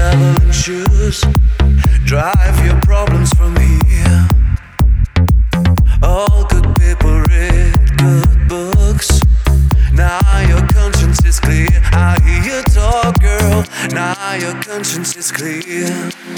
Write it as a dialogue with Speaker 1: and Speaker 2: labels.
Speaker 1: traveling shoes. Drive your problems from here. All good people read good books. Now your conscience is clear. I hear you talk, girl. Now your conscience is clear.